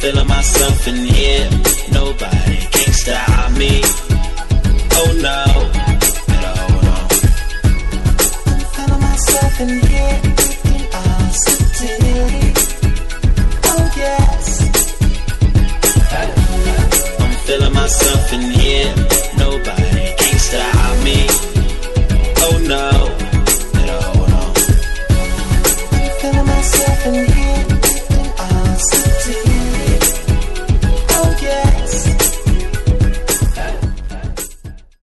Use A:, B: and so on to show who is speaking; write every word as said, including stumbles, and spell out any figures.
A: feeling myself in here. Nobody can stop me. Oh no.